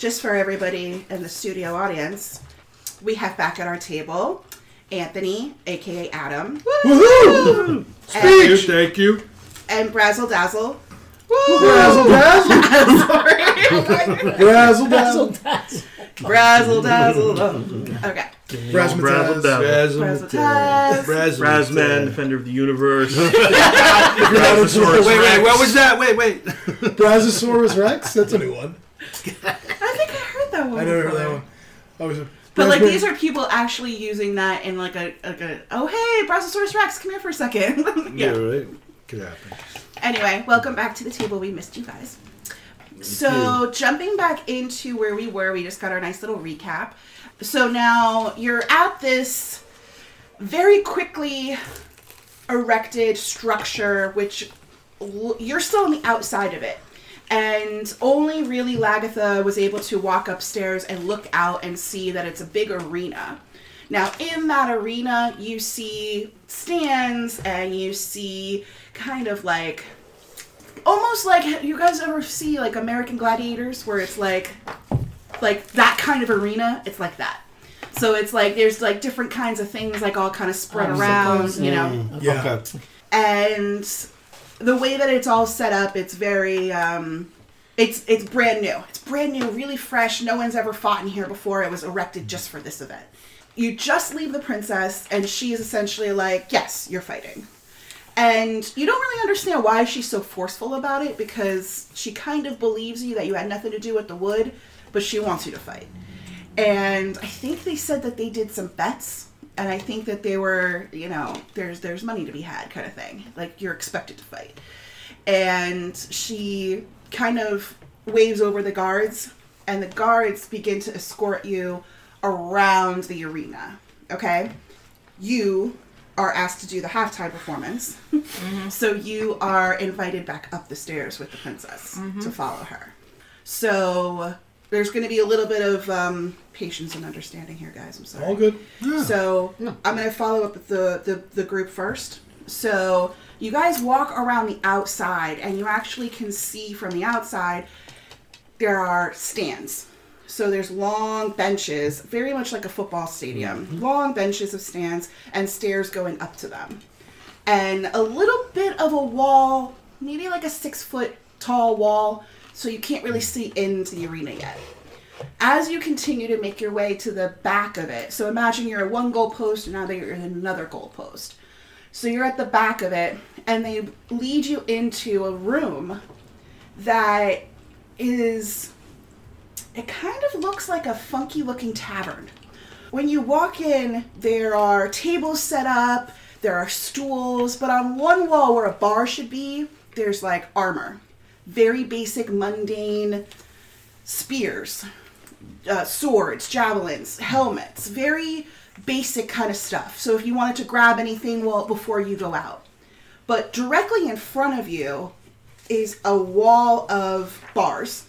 just for everybody in the studio audience, we have back at our table Anthony, a.k.a. Adam. Woohoo! Thank you. And Brazzle Dazzle. Brazzle Dazzle. Sorry. Brazzle Dazzle. Brazzle Dazzle. Okay. Brazzle Brazzle Taz. Razman, Defender of the Universe. Wait, what was that? Wait. Brazzosaurus Rex? That's a new one. I think I heard that one. I never heard that one. But like these are people actually using that in like a oh hey Brazzosaurus Rex, come here for a second. Yeah, right. Could happen. Anyway, welcome back to the table. We missed you guys. So jumping back into where we were, we just got our nice little recap. So now you're at this very quickly erected structure, which you're still on the outside of it. And only really Lagatha was able to walk upstairs and look out and see that it's a big arena. Now, in that arena, you see stands and you see kind of like, almost like, you guys ever see like American Gladiators where it's like that kind of arena? It's like that. So it's like, there's like different kinds of things like all kind of spread around, you know? Yeah. Okay. And the way that it's all set up, it's very, it's brand new. It's brand new, really fresh. No one's ever fought in here before. It was erected just for this event. You just leave the princess, and she is essentially like, yes, you're fighting. And you don't really understand why she's so forceful about it, because she kind of believes you that you had nothing to do with the wood, but she wants you to fight. And I think they said that they did some bets. And I think that they were, you know, there's money to be had kind of thing. Like, you're expected to fight. And she kind of waves over the guards, and the guards begin to escort you around the arena. Okay? You are asked to do the halftime performance. Mm-hmm. So you are invited back up the stairs with the princess to follow her. So there's going to be a little bit of patience and understanding here, guys. I'm sorry. All good. Yeah. So I'm going to follow up with the group first. So you guys walk around the outside, and you actually can see from the outside there are stands. So there's long benches, very much like a football stadium. Long benches of stands and stairs going up to them. And a little bit of a wall, maybe like a 6-foot tall wall, so you can't really see into the arena yet. As you continue to make your way to the back of it, so imagine you're at one goal post and now you're in another goal post. So you're at the back of it, and they lead you into a room that is, it kind of looks like a funky looking tavern. When you walk in, there are tables set up, there are stools, but on one wall where a bar should be, there's like armor. Very basic, mundane spears, swords, javelins, helmets, very basic kind of stuff. So if you wanted to grab anything, well, before you go out. But directly in front of you is a wall of bars,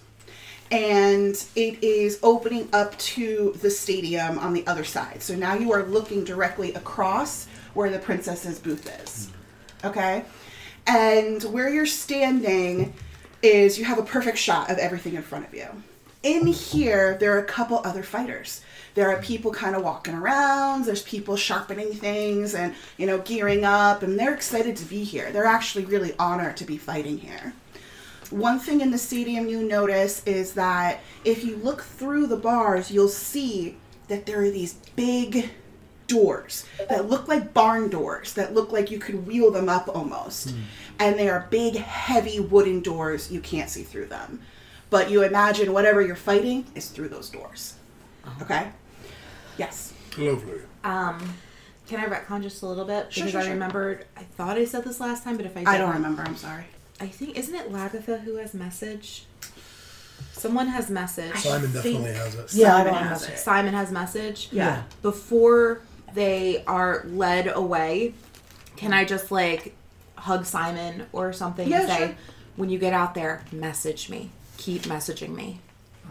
and it is opening up to the stadium on the other side. So now you are looking directly across where the princess's booth is. Okay? And where you're standing is you have a perfect shot of everything in front of you. In here, there are a couple other fighters. There are people kind of walking around. There's people sharpening things and, you know, gearing up, and they're excited to be here. They're actually really honored to be fighting here. One thing in the stadium you notice is that if you look through the bars, you'll see that there are these big doors that look like barn doors, that look like you could wheel them up almost. And they are big, heavy wooden doors. You can't see through them. But you imagine whatever you're fighting is through those doors. Okay? Yes. Lovely. Can I retcon just a little bit? Because Sure. I remembered, I thought I said this last time, but if I didn't. I don't remember, I'm sorry. I think, isn't it Lagatha who has message? Someone has message. Simon definitely has it. Yeah, Simon Simon has has it. Simon has message. Yeah. Before they are led away, can I just like hug Simon or something and say, sure. when you get out there, message me. Keep messaging me.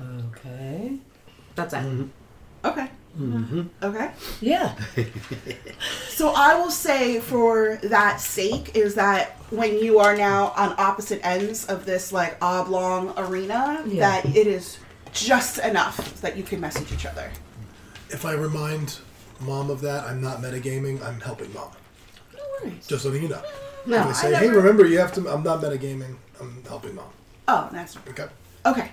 Okay. That's it. Okay. Okay. Yeah. So I will say for that sake is that when you are now on opposite ends of this like oblong arena, Yeah. that it is just enough that you can message each other. If I remind Mom of that, I'm not metagaming, I'm helping Mom. No worries. Just letting you know. No, If I say, hey, remember, you have to, I'm not metagaming, I'm helping Mom. Oh, that's right. Okay. Okay,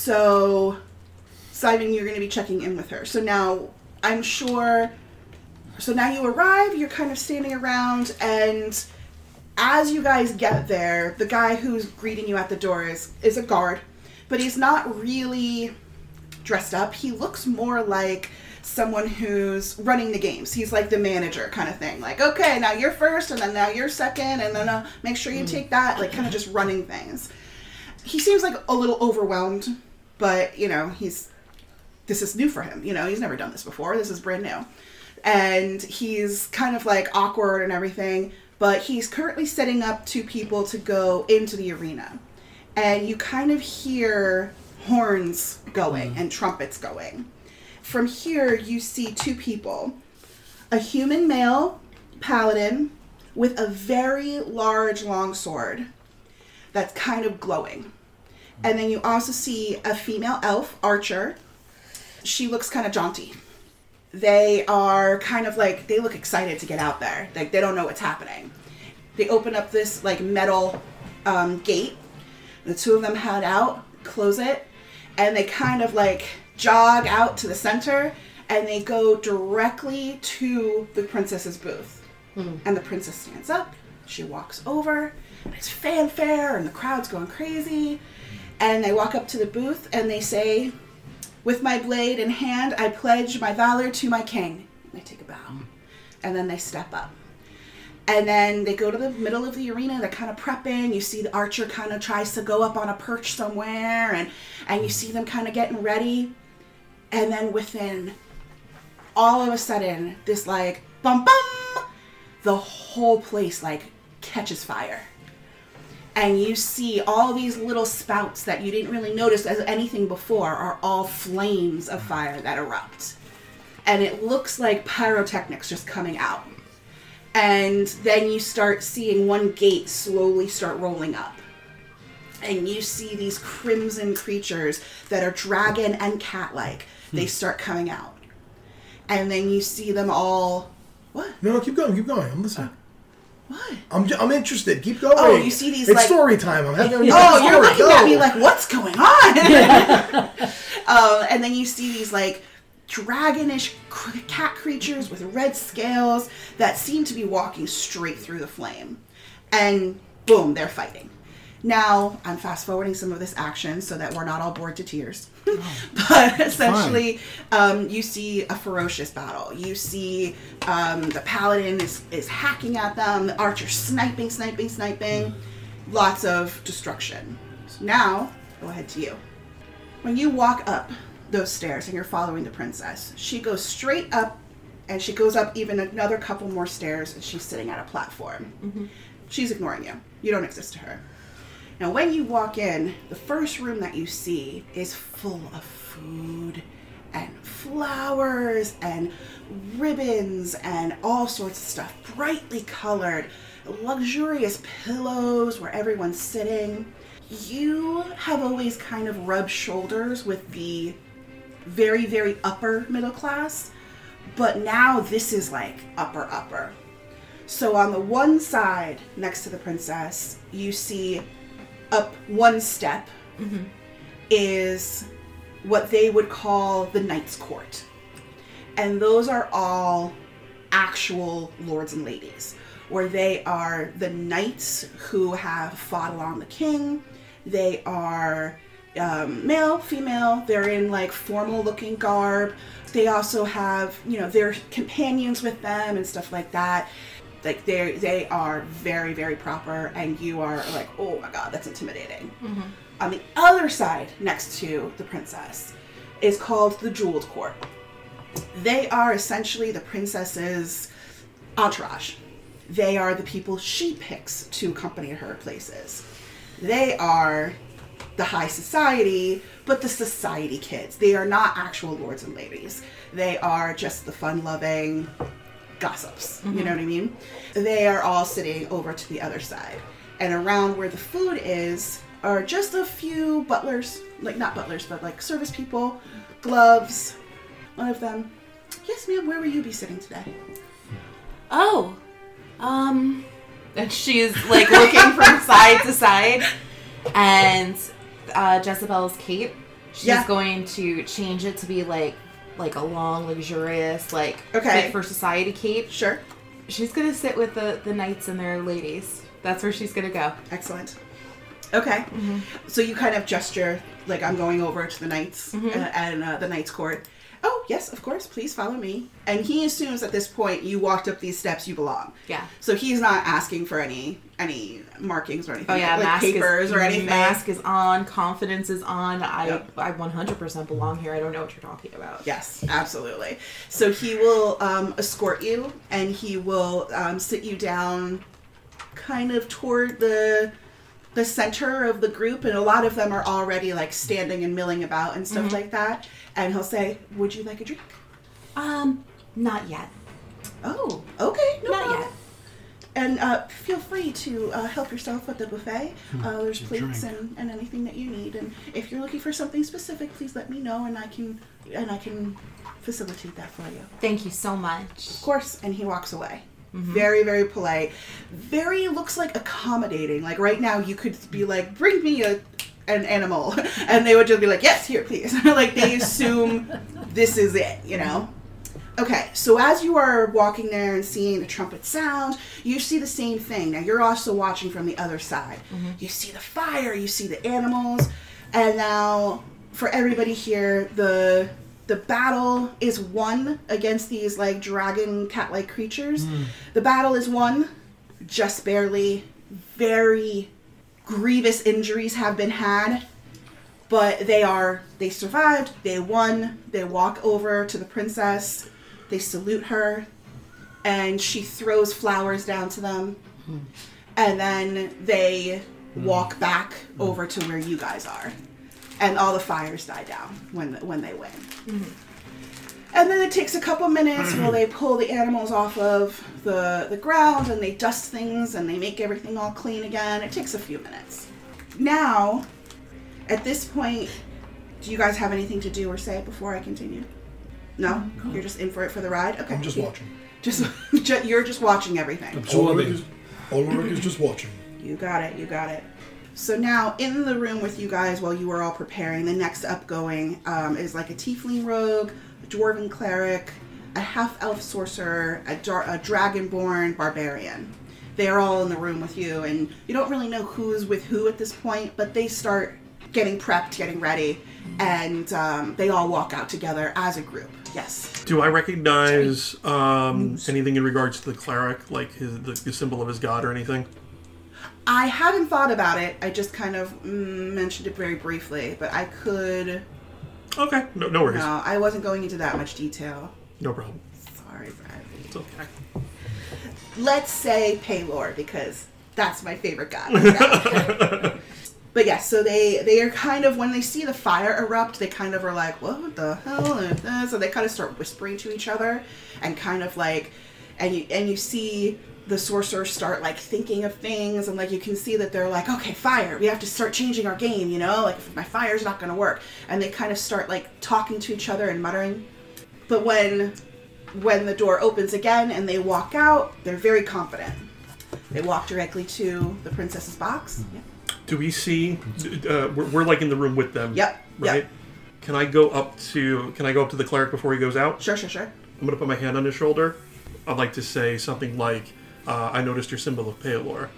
so Simon, you're going to be checking in with her. So now, I'm sure, so now you arrive, you're kind of standing around, and as you guys get there, the guy who's greeting you at the door is a guard, but he's not really dressed up. He looks more like someone who's running the games. He's like the manager kind of thing. Like, okay, now you're first, and then now you're second, and then make sure you take that, like kind of just running things. He seems like a little overwhelmed, but, you know, this is new for him. You know, he's never done this before. This is brand new. And he's kind of like awkward and everything, but he's currently setting up 2 people to go into the arena. And you kind of hear horns going and trumpets going. From here, you see 2 people. A human male paladin with a very large long sword that's kind of glowing. And then you also see a female elf archer. She looks kind of jaunty. They are kind of like, they look excited to get out there. Like, they don't know what's happening. They open up this, like, metal gate. The 2 of them head out, close it, and they kind of, like, jog out to the center, and they go directly to the princess's booth. And the princess stands up. She walks over, and it's fanfare, and the crowd's going crazy. And they walk up to the booth, and they say, "With my blade in hand, I pledge my valor to my king." And they take a bow. And then they step up. And then they go to the middle of the arena. They're kind of prepping. You see the archer kind of tries to go up on a perch somewhere. And you see them kind of getting ready. And then within, all of a sudden, this like, bum bum, the whole place like catches fire. And you see all these little spouts that you didn't really notice as anything before are all flames of fire that erupt. And it looks like pyrotechnics just coming out. And then you start seeing one gate slowly start rolling up. And you see these crimson creatures that are dragon and cat-like. They start coming out. And then you see them all... What? No, keep going. I'm listening. What? I'm interested. Keep going. Oh, you see these, it's like... story time. I'm having you're looking at me like, what's going on? And then you see these, like, dragonish cat creatures with red scales that seem to be walking straight through the flame. And boom, they're fighting. Now, I'm fast forwarding some of this action so that we're not all bored to tears. But essentially, you see a ferocious battle. You see the paladin is hacking at them, the archer sniping. Lots of destruction. So now, go ahead to you. When you walk up those stairs and you're following the princess, she goes straight up, and she goes up even another couple more stairs, and she's sitting at a platform. Mm-hmm. She's ignoring you. You don't exist to her. Now, when you walk in, the first room that you see is full of food and flowers and ribbons and all sorts of stuff, brightly colored, luxurious pillows where everyone's sitting. You have always kind of rubbed shoulders with the very, very upper middle class, but now this is like upper. So on the one side, next to the princess, you see up one step is what they would call the Knight's Court. And those are all actual lords and ladies, where they are the knights who have fought along the king. They are male, female, they're in like formal looking garb. They also have, their companions with them and stuff like that. Like they are very, very proper, and you are like, oh my god, that's intimidating. Mm-hmm. On the other side, next to the princess, is called the Jeweled Court. They are essentially the princess's entourage. They are the people she picks to accompany her places. They are the high society, but the society kids. They are not actual lords and ladies. They are just the fun-loving gossips. Mm-hmm. You know what I mean? They are all sitting over to the other side. And around where the food is, are just a few butlers, like not butlers, but like service people, gloves. One of them, yes, ma'am, where will you be sitting today? Oh, and she's like looking from side to side, and Jezebel's cape, she's going to change it to be like a long, luxurious, like fit for society cape. Sure. She's gonna sit with the knights and their ladies. That's where she's gonna go. Excellent. Okay. Mm-hmm. So you kind of gesture like I'm going over to the knights and the knights court. Oh, yes, of course. Please follow me. And he assumes at this point you walked up these steps, you belong. Yeah. So he's not asking for any markings or anything. Oh, yeah. Like papers or anything. Mask is on. Confidence is on. I 100% belong here. I don't know what you're talking about. Yes, absolutely. So he will escort you, and he will sit you down kind of toward the center of the group, and a lot of them are already like standing and milling about and stuff like that. And he'll say, "Would you like a drink?" Not yet. Oh, okay, no not problem. yet. And feel free to help yourself at the buffet. There's plates and anything that you need. And if you're looking for something specific, please let me know, and I can facilitate that for you. Thank you so much. Of course. And he walks away. Very, very polite. Very looks like accommodating. Like right now, you could be like, "Bring me an animal," and they would just be like, "Yes, here, please." Like they assume this is it, you know. Okay, so as you are walking there and seeing the trumpet sound, you see the same thing. Now you're also watching from the other side. You see the fire, you see the animals, and now for everybody here, the battle is won against these like dragon cat-like creatures. The battle is won, just barely. Very grievous injuries have been had, but they survived, they won. They walk over to the princess, they salute her, and she throws flowers down to them, and then they walk back over to where you guys are, and all the fires die down when they win. And then it takes a couple minutes while they pull the animals off of the ground, and they dust things, and they make everything all clean again. It takes a few minutes. Now, at this point, do you guys have anything to do or say before I continue? No? You're just in for it for the ride? Okay. I'm just watching. You're just watching everything. Ulrich is just watching. You got it. So now, in the room with you guys while you were all preparing, the next upgoing is like a tiefling rogue, a dwarven cleric, a half-elf sorcerer, a dragonborn barbarian. They are all in the room with you, and you don't really know who's with who at this point, but they start getting prepped, getting ready, and they all walk out together as a group. Yes. Do I recognize anything in regards to the cleric, like the symbol of his god or anything? I haven't thought about it. I just kind of mentioned it very briefly, but I could... Okay, no worries. No, I wasn't going into that much detail. No problem. Sorry, Bradley. It's okay. Let's say Paylor, because that's my favorite god. But yeah, so they are kind of, when they see the fire erupt, they kind of are like, what the hell is this? So they kind of start whispering to each other, and kind of like, and you see the sorcerers start like thinking of things, and like you can see that they're like, okay, fire, we have to start changing our game, you know, like if my fire's not going to work, and they kind of start like talking to each other and muttering. But when the door opens again and they walk out, they're very confident. They walk directly to the princess's box. Yep. Do we see? We're like in the room with them. Yep. Right. Yep. Can I go up to the cleric before he goes out? Sure. I'm gonna put my hand on his shoulder. I'd like to say something like, "I noticed your symbol of Paylor.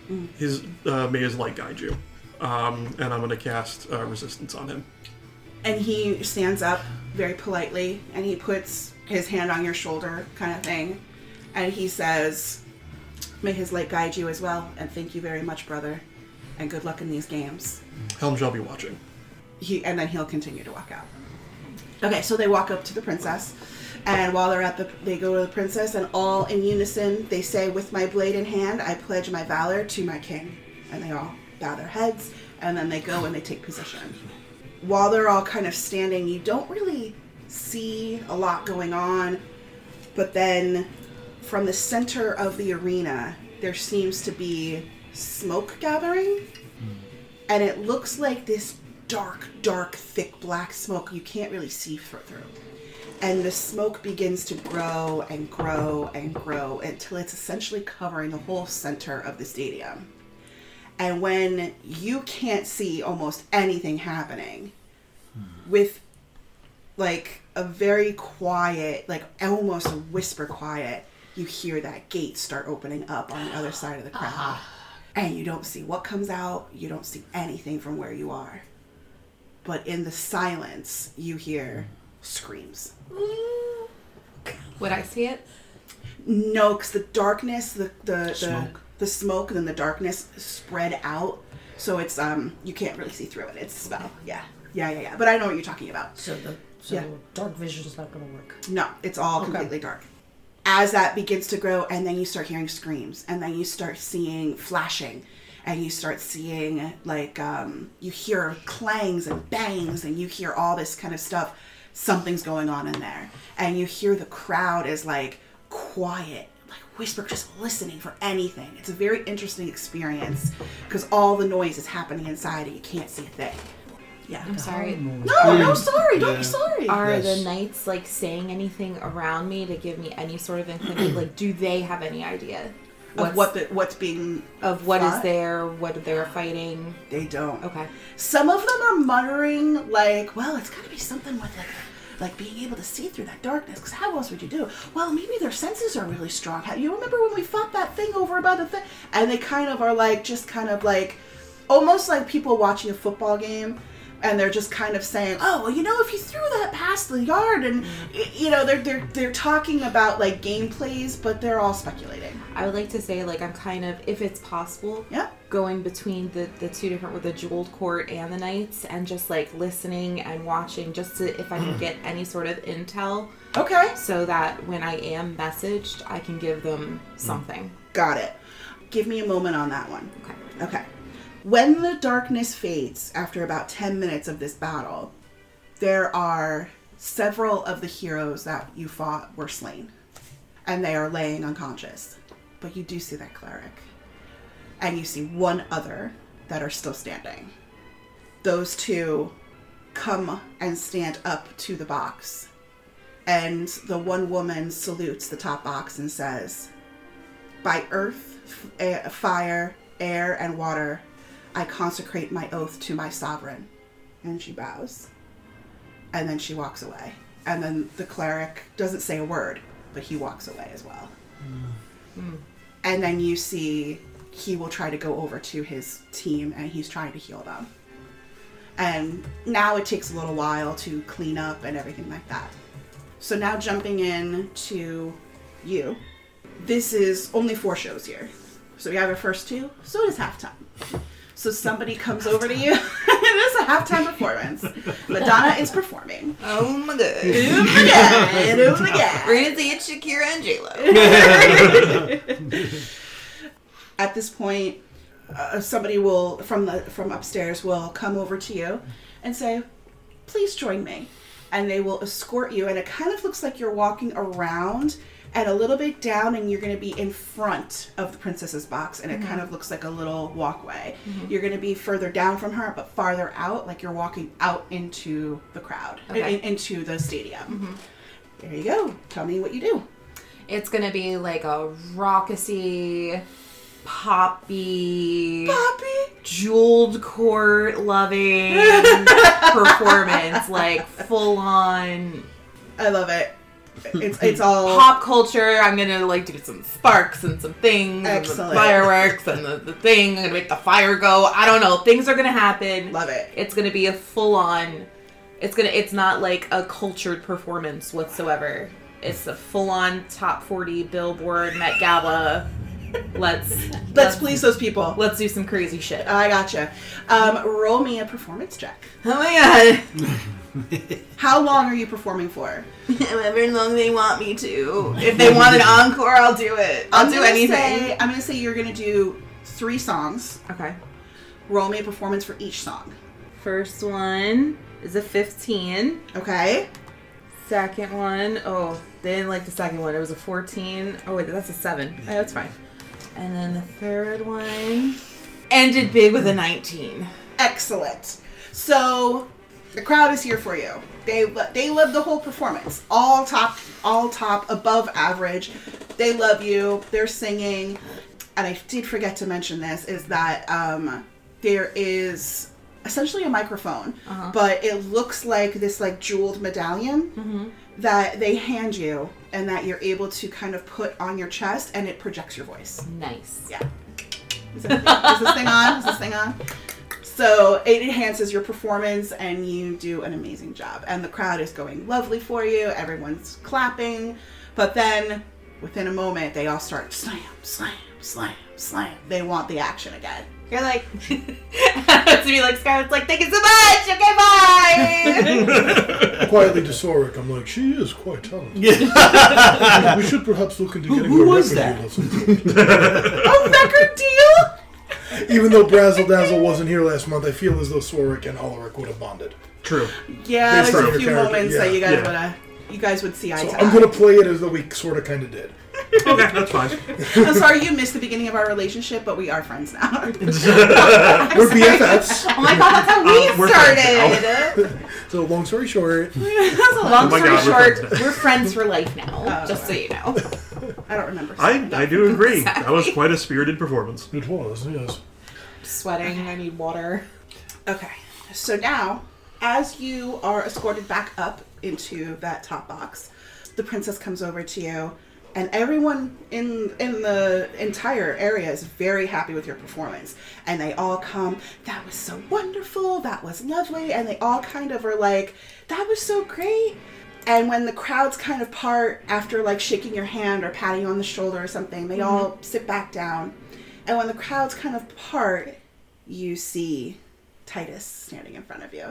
May his light guide you." And I'm gonna cast resistance on him. And he stands up very politely, and he puts his hand on your shoulder, kind of thing, and he says, "May his light guide you as well, and thank you very much, brother, and good luck in these games." Helm shall be watching. And then he'll continue to walk out. Okay, so they walk up to the princess, and while they go to the princess, and all in unison, they say, "With my blade in hand, I pledge my valor to my king." And they all bow their heads, and then they go and they take position. While they're all kind of standing, you don't really see a lot going on, but then from the center of the arena, there seems to be smoke gathering, And it looks like this dark, thick black smoke you can't really see through. And the smoke begins to grow and grow and grow until it's essentially covering the whole center of the stadium. And when you can't see almost anything happening, with like a very quiet, like almost a whisper quiet, you hear that gate start opening up on the other side of the crowd. And you don't see what comes out. You don't see anything from where you are. But in the silence, you hear screams. Would I see it? No, because the darkness, the Smoke. and then the darkness spread out. So it's, you can't really see through it. It's a spell. Yeah. But I know what you're talking about. So Yeah. dark vision's not going to work. No, it's all completely dark. As that begins to grow, and then you start hearing screams, and then you start seeing flashing, and you start seeing, like, you hear clangs and bangs, and you hear all this kind of stuff. Something's going on in there. And you hear the crowd is, like, quiet, like whisper, just listening for anything. It's a very interesting experience, because all the noise is happening inside, and you can't see a thing. Yeah. I'm sorry. No, sorry. Don't be sorry. Are the knights like saying anything around me to give me any sort of inclination? Like, do they have any idea Of what's being of what fought? is there, what they're fighting? They don't. Okay. Some of them are muttering like, "Well, it's got to be something with like being able to see through that darkness. Because how else would you do? Well, maybe their senses are really strong. You remember when we fought that thing over by the thing?" And they kind of are like, just kind of like, almost like people watching a football game. And they're just kind of saying, "Oh, well, if you threw that past the yard," and they're talking about like gameplays, but they're all speculating. I would like to say, like, I'm kind of, if it's possible, Yeah. going between the two different, with the jeweled court and the knights, and just like listening and watching, just to, if I can get any sort of intel, Okay. so that when I am messaged, I can give them something. Got it. Give me a moment on that one. Okay. Okay. When the darkness fades after about 10 minutes of this battle, there are several of the heroes that you fought were slain. And they are laying unconscious. But you do see that cleric. And you see one other that are still standing. Those two come and stand up to the box. And the one woman salutes the top box and says, "By earth, fire, air, and water, I consecrate my oath to my sovereign." And she bows. And then she walks away. And then the cleric doesn't say a word, but he walks away as well. And then you see he will try to go over to his team and he's trying to heal them. And now it takes a little while to clean up and everything like that. So now jumping in to you. This is only 4 shows here. So we have our first 2. So it is halftime. So somebody comes over to you. It is a halftime performance. Madonna is performing. Oh my god. Oh my god. Oh my god. We're gonna see it's Shakira and J-Lo. At this point, somebody will, from upstairs, will come over to you and say, "Please join me." And they will escort you. And it kind of looks like you're walking around and a little bit down, and you're going to be in front of the princess's box, and it kind of looks like a little walkway. You're going to be further down from her, but farther out, like you're walking out into the crowd, into the stadium. There you go. Tell me what you do. It's gonna be like a raucousy, poppy, jeweled court loving performance, like full on. I love it. It's all pop culture. I'm gonna like do some sparks and some things, Excellent. and the fireworks and the thing. I'm gonna make the fire go. I don't know. Things are gonna happen. Love it. It's gonna be a full on. It's not like a cultured performance whatsoever. It's a full on top 40 Billboard Met Gala. Let's please those people. Let's do some crazy shit. I gotcha. Roll me a performance check. Oh my god. How long are you performing for? However long they want me to. If they want an encore, I'll do it. I'll do anything. I'm gonna say you're gonna do 3 songs. Okay. Roll me a performance for each song. First one is a 15. Okay. Second one, they didn't like the second one. It was a 14. Oh wait, that's a 7. Oh, that's fine. And then the third one ended big with a 19. Excellent. So the crowd is here for you. They love the whole performance. All top, above average. They love you. They're singing. And I did forget to mention this, is that there is essentially a microphone, but it looks like this like jeweled medallion that they hand you and that you're able to kind of put on your chest, and it projects your voice. Nice. Yeah. Is this thing on? Is this thing on? So it enhances your performance, and you do an amazing job. And the crowd is going lovely for you. Everyone's clapping. But then, within a moment, they all start slam, slam, slam, slam. They want the action again. You're like, to be like, Scarlett's like, thank you so much. Okay, bye. Quietly to Sorik, I'm like, she is quite talented. We should perhaps look into getting Who her was record that? deal listened to. A record deal? Even though Brazzle Dazzle wasn't here last month, I feel as though Sorik and Ulrich would have bonded. True. Yeah, Based there's on a your few character, moments yeah. that you guys would see eye So to I'm eye. going to play it as though we sort of kind of did. Okay, that's fine. I'm sorry you missed the beginning of our relationship, but we are friends now. We're BFFs. Oh my god, that's how we We're friends started. So long story short, Long Oh my story God, we're short, friends now. we're friends for life now. Oh, just so you know. I don't remember. saying I that. do agree. That was quite a spirited performance. it was, yes. Sweating. I need water. Okay, so now, as you are escorted back up into that top box, the princess comes over to you, and everyone in the entire area is very happy with your performance. And they all come, that was so wonderful, that was lovely, and they all kind of are like, that was so great. And when the crowds kind of part after like shaking your hand or patting you on the shoulder or something, they all sit back down. And when the crowds kind of part, you see Titus standing in front of you.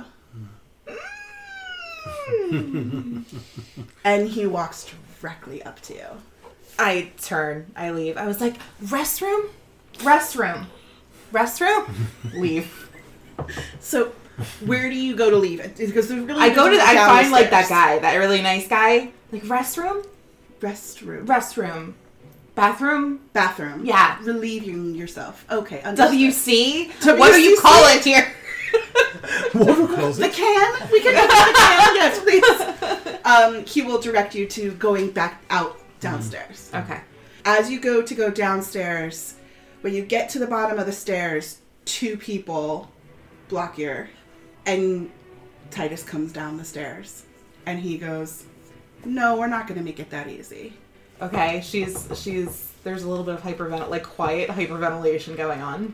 And he walks directly up to you. I turn. I leave. I was like, restroom? Restroom. Restroom? Leave. So, where do you go to leave? Because there's really I go to, down I the find like that stairs. guy, that really nice guy. Like, restroom? Restroom. Restroom. Bathroom? Bathroom. Yeah. Relieving yourself. Okay, understood. WC? What do you WCC? call it here? Water closet. The can? We can go to the can. Yes, please. He will direct you to going back out downstairs. Okay. As you go downstairs, when you get to the bottom of the stairs, two people block your, and Titus comes down the stairs, and he goes, "No, we're not going to make it that easy." Okay, there's a little bit of quiet hyperventilation going on.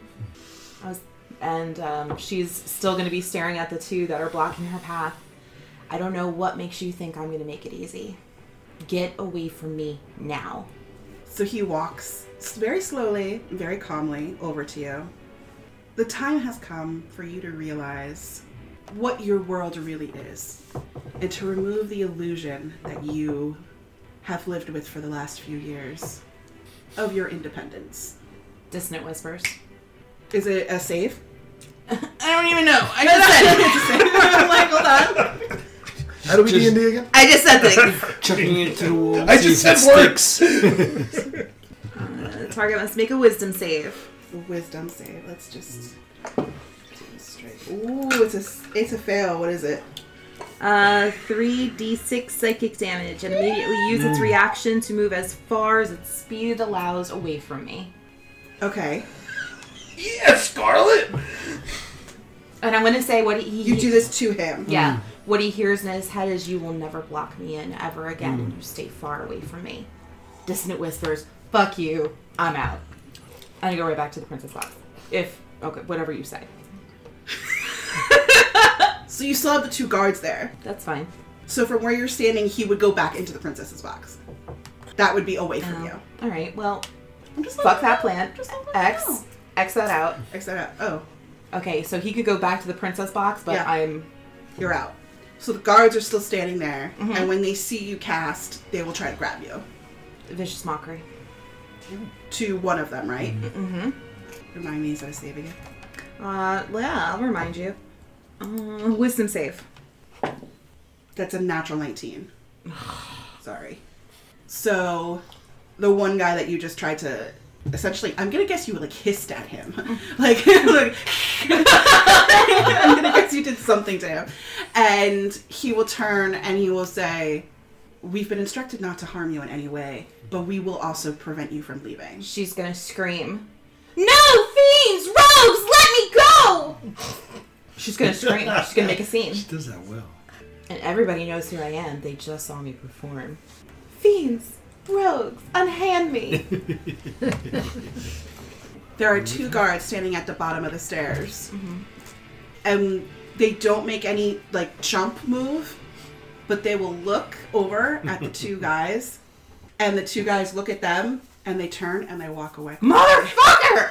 She's still going to be staring at the two that are blocking her path. I don't know what makes you think I'm going to make it easy. Get away from me now. So he walks very slowly, very calmly over to you. The time has come for you to realize what your world really is, and to remove the illusion that you have lived with for the last few years of your independence. Dissonant whispers. Is it a save? I don't even know. I just said it. I'm like, hold on. How do we D&D again? I just said things. Chucking it to the wall. I just see if said it sticks. The target must make a wisdom save. Wisdom save. Let's just do this straight. Ooh, it's a fail. What is it? 3d6 psychic damage, and immediately use its reaction to move as far as its speed allows away from me. Okay. Yes, Scarlet! And I'm going to say what he... You do this to him. Yeah. What he hears in his head is, you will never block me in ever again, and you stay far away from me. Dissonant whispers, fuck you, I'm out. And I go right back to the princess box. Okay, whatever you say. So you still have the two guards there. That's fine. So from where you're standing, he would go back into the princess's box. That would be away from you. Alright, well, I'm just fuck letting that you plan. know. Just letting you know. X that out. X that out. Oh, Okay, so he could go back to the princess box, but Yeah. You're out. So the guards are still standing there, and when they see you cast, they will try to grab you. Vicious mockery. To one of them, right? Mm-hmm. Remind me, is that a save again? Yeah, I'll remind you. Wisdom save. That's a natural 19. Sorry. So, the one guy that you just tried to essentially, I'm gonna guess you like hissed at him. like I'm gonna guess you did something to him. And he will turn and he will say, we've been instructed not to harm you in any way, but we will also prevent you from leaving. She's gonna scream, "No, fiends! Rogues! Let me go!" She's gonna scream. She's gonna make a scene. She does that well. And everybody knows who I am. They just saw me perform. Fiends! Rogues! Unhand me! There are 2 guards standing at the bottom of the stairs. And they don't make any, like, jump move, but they will look over at the 2 guys, and the 2 guys look at them, and they turn and they walk away. Motherfucker!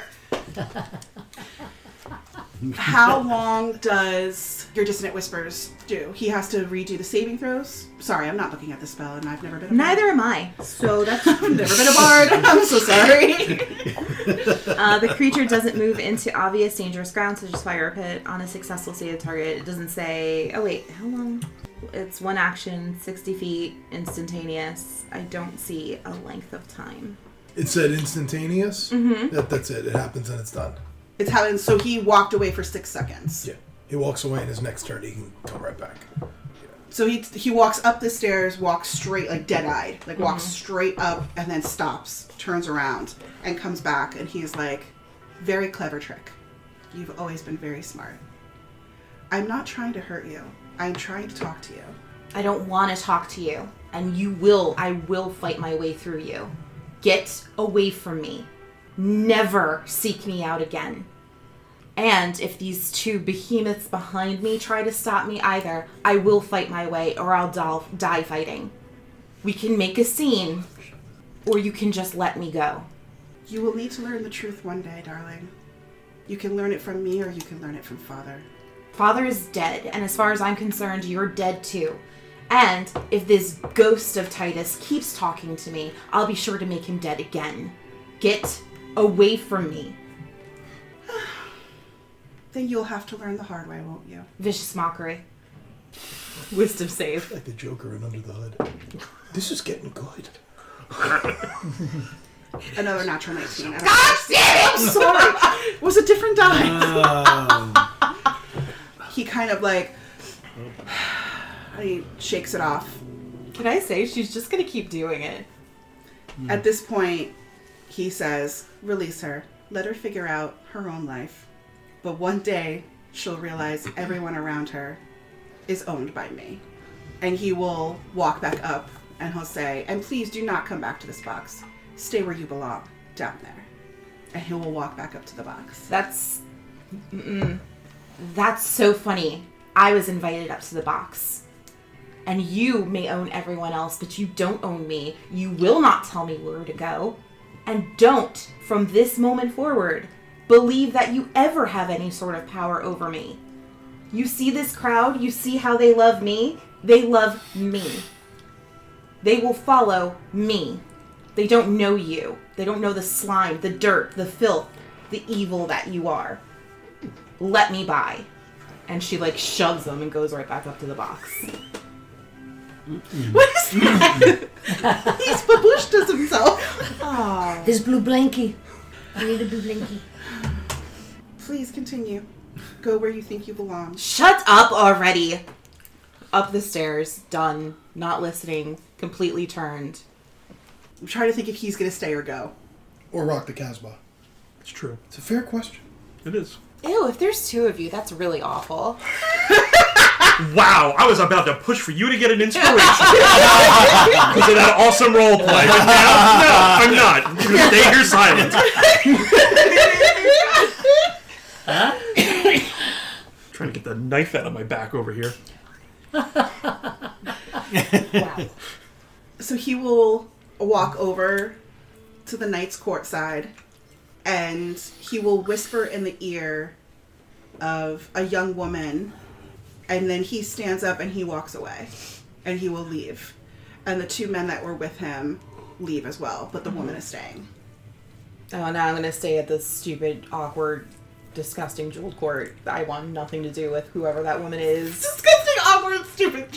How long does your Dissonant Whispers do? He has to redo the saving throws? Sorry, I'm not looking at the spell, and I've never been a bard. Neither am I. So that's... I've never been a bard. I'm so sorry. The creature doesn't move into obvious dangerous ground, such as fire or pit, on a successful save target. It doesn't say... Oh, wait. How long? It's 1 action, 60 feet, instantaneous. I don't see a length of time. It said instantaneous? Mm-hmm. That's it. It happens and it's done. It's happened, so he walked away for 6 seconds. Yeah. He walks away and his next turn he can come right back. So he walks up the stairs, walks straight, like dead-eyed, like walks straight up and then stops, turns around, and comes back, and he's like, very clever trick. You've always been very smart. I'm not trying to hurt you. I'm trying to talk to you. I don't want to talk to you. And I will fight my way through you. Get away from me. Never seek me out again. And if these 2 behemoths behind me try to stop me either, I will fight my way or I'll die fighting. We can make a scene, or you can just let me go. You will need to learn the truth one day, darling. You can learn it from me or you can learn it from Father. Father is dead, and as far as I'm concerned, you're dead too. And if this ghost of Titus keeps talking to me, I'll be sure to make him dead again. Get away from me. Then you'll have to learn the hard way, won't you? Vicious mockery. Wisdom save. Like the Joker in Under the Hood. This is getting good. Another natural 19. God damn it! I'm sorry. It was a different die. He kind of like... he shakes it off. Can I say she's just gonna keep doing it? At this point, he says, release her. Let her figure out her own life. But one day, she'll realize everyone around her is owned by me. And he will walk back up and he'll say, and please do not come back to this box. Stay where you belong, down there. And he will walk back up to the box. That's so funny. I was invited up to the box. And you may own everyone else, but you don't own me. You will not tell me where to go. And don't, from this moment forward, believe that you ever have any sort of power over me. You see this crowd? You see how they love me? They love me. They will follow me. They don't know you. They don't know the slime, the dirt, the filth, the evil that you are. Let me by. And she like shoves them and goes right back up to the box. What is that? He's babushed as himself. Oh. This blue blankie. I need a blue blankie. Please continue. Go where you think you belong. Shut up already. Up the stairs, done, not listening, completely turned. I'm trying to think if he's going to stay or go. Or rock the Casbah. It's true. It's a fair question. It is. Ew, if there's 2 of you, that's really awful. Wow, I was about to push for you to get an inspiration. Because of that awesome role play. But now, no, I'm not. I'm going to stay here silent. Trying to get the knife out of my back over here. Wow. So he will walk over to the knight's court side and he will whisper in the ear of a young woman, and then he stands up and he walks away and he will leave. And the 2 men that were with him leave as well, but the woman is staying. Oh, now I'm gonna stay at this stupid, awkward, disgusting jeweled court. I want nothing to do with whoever that woman is. Disgusting, awkward, stupid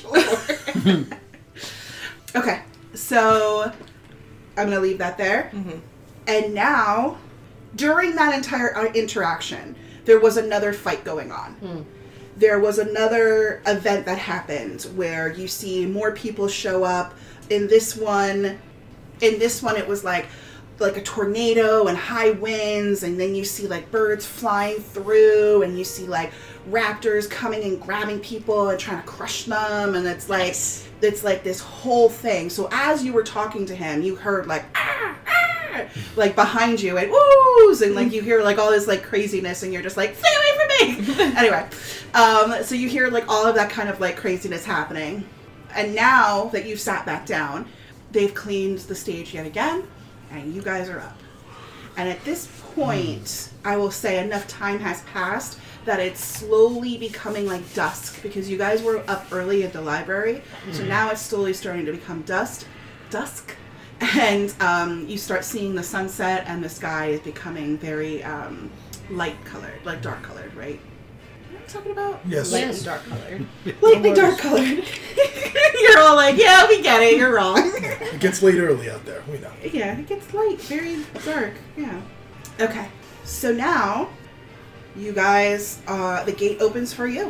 jewelry. Okay, so I'm gonna leave that there. And now, during that entire interaction, there was another fight going on. There was another event that happened where you see more people show up. In this one, it was like a tornado and high winds, and then you see like birds flying through, and you see like raptors coming and grabbing people and trying to crush them, and it's like this whole thing. So as you were talking to him, you heard like like behind you and woos, and like you hear like all this like craziness, and you're just like, stay away from me. Anyway, so you hear like all of that kind of like craziness happening, and now that you've sat back down, they've cleaned the stage yet again, and you guys are up. And at this point, I will say enough time has passed that it's slowly becoming like dusk, because you guys were up early at the library, so now it's slowly starting to become dusk, and you start seeing the sunset, and the sky is becoming very light colored, like dark colored, right? You know what I'm talking about? Yes. Lightly dark colored. Lightly dark colored. You're all like, yeah, we get it, you're wrong. It gets late early out there. We know. Yeah, it gets light, very dark. Yeah. Okay. So now, you guys, the gate opens for you,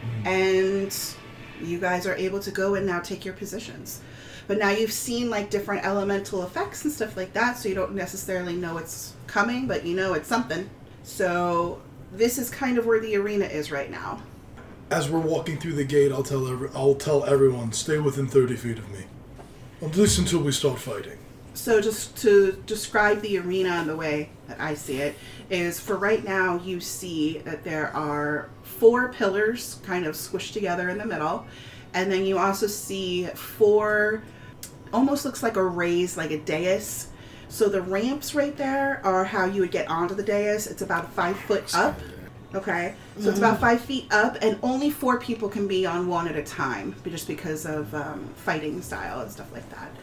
and you guys are able to go and now take your positions. But now you've seen like different elemental effects and stuff like that, so you don't necessarily know it's coming, but you know it's something. So this is kind of where the arena is right now. As we're walking through the gate, I'll tell everyone, stay within 30 feet of me. At least until we start fighting. So just to describe the arena in the way that I see it, is for right now you see that there are 4 pillars kind of squished together in the middle, and then you also see 4, almost looks like a raised, like a dais. So the ramps right there are how you would get onto the dais. It's about 5 foot up. Okay, so it's about 5 feet up, and only 4 people can be on one at a time, just because of fighting style and stuff like that.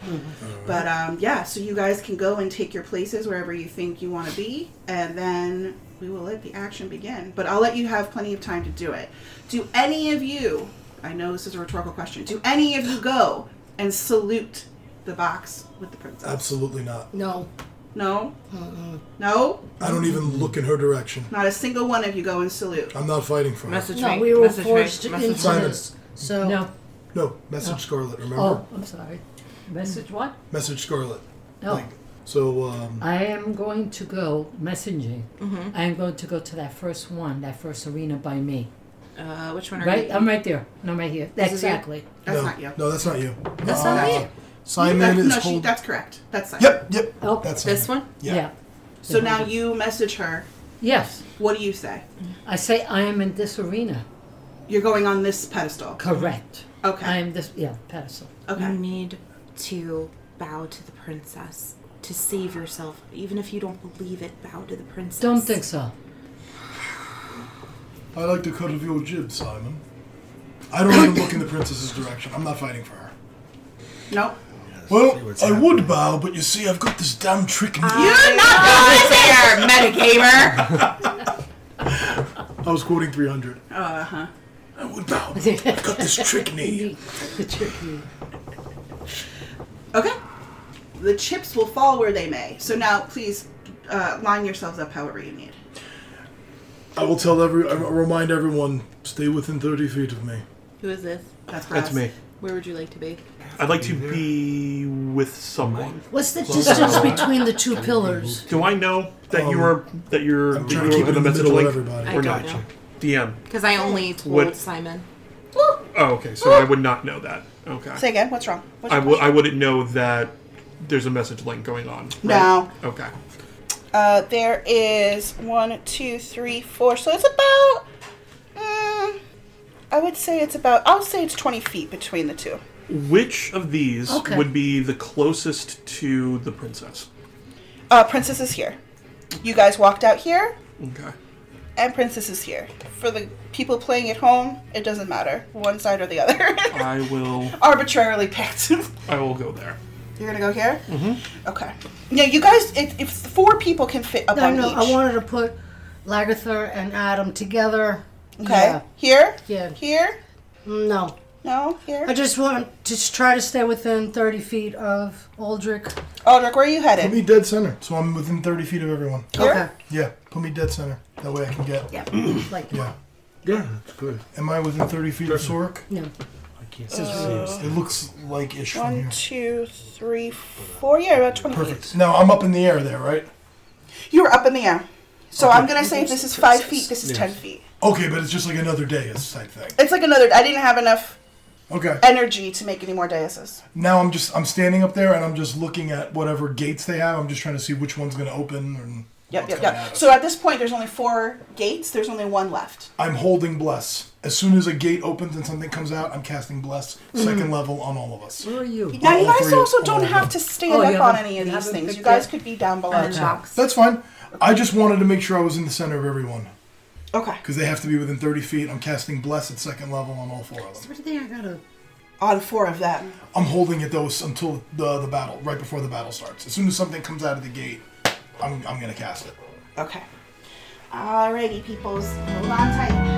But yeah, so you guys can go and take your places wherever you think you want to be, and then we will let the action begin. But I'll let you have plenty of time to do it. Do any of you, I know this is a rhetorical question, do any of you go and salute the box with the princess? Absolutely not. No. No? No? I don't even look in her direction. Not a single one of you go and salute. I'm not fighting for her. Message No, me. we were Message me. forced into Message me. Simon. this. So No. No, message Scarlet, remember? Oh, I'm sorry. Message what? Message Scarlet. No. So, I am going to go messaging. I am going to go to that first one, that first arena by me. Which one are Right? you? I'm right there. No, I'm right here. This is you? Exactly. That's no, not you. No, that's not you. That's not me. Simon is holding... That's correct. That's Simon. Yep. Oh, That's This Simon. one? Yeah. So now you message her. Yes. What do you say? I say I am in this arena. You're going on this pedestal. Correct. Okay. I am this, pedestal. Okay. You need to bow to the princess to save yourself. Even if you don't believe it, bow to the princess. Don't think so. I like the cut of your jib, Simon. I don't even look in the princess's direction. I'm not fighting for her. Nope. Well, I would bow, but you see, I've got this damn trick in me. You're not going there, metagamer. I was quoting 300. Uh-huh. I would bow, but I've got this trick knee. The tricky. Okay. The chips will fall where they may. So now, please, line yourselves up however you need. I will remind everyone, stay within 30 feet of me. Who is this? That's That's me. Where would you like to be? I'd like to be with someone. what's the distance between the 2 pillars? Do I know that you're I'm that trying to you keep were it the in the message middle of link everybody. I or don't not? know. DM. Because I only told What- Simon. Oh, okay. So I would not know that. Okay. Say again. What's wrong? What's I your question? wouldn't know that there's a message link going on. Right? No. Okay. There is 1, 2, 3, 4. So it's about. I would say it's about. I'll say it's 20 feet between the 2. Which of these Okay. would be the closest to the princess? Princess is here. You guys walked out here, Okay. and Princess is here. For the people playing at home, it doesn't matter. One side or the other. I will. Arbitrarily picked. I will go there. You're gonna go here? Mm-hmm. Okay. Yeah, you guys, if 4 people can fit up on No, each. I wanted to put Lagartha and Adam together. Okay. Yeah. Here? Yeah. Here? No. No? Here? I just want to try to stay within 30 feet of Aldrich. Aldrich, where are you Put headed? me dead center, so I'm within 30 feet of everyone. Here? Okay. Yeah, put me dead center. That way I can get. Yeah. Like, Yeah. Yeah, that's good. Am I within 30 feet of Sorek? no. I can't It looks like ish from 1, here. 2, 3, 4. Yeah, about 20 Perfect. feet. Now I'm up in the air there, right? You were up in the air. So Okay. I'm going to say if this is 5 feet, this is 10 feet. Okay, but it's just like another dais type thing. It's like another. I didn't have enough Okay. energy to make any more daises. Now I'm standing up there and I'm just looking at whatever gates they have. I'm just trying to see which one's going to open and Yep, what's yep, coming yep. at us. So at this point, there's only 4 gates. There's only 1 left. I'm holding bless. As soon as a gate opens and something comes out, I'm casting bless. Second level on all of us. Where are you? Now, you all guys three also of- don't all have of to them. stand Oh, you up on haven't- any of you these haven't things. picked You guys it? could be down below. And box. That's fine. I just wanted to make sure I was in the center of everyone. Okay. Because they have to be within 30 feet. I'm casting bless at second level on all 4 of them. What do you think I gotta? On 4 of them. I'm holding it though until the battle, right before the battle starts. As soon as something comes out of the gate, I'm going to cast it. Okay. Alrighty, peoples. Hold on tight.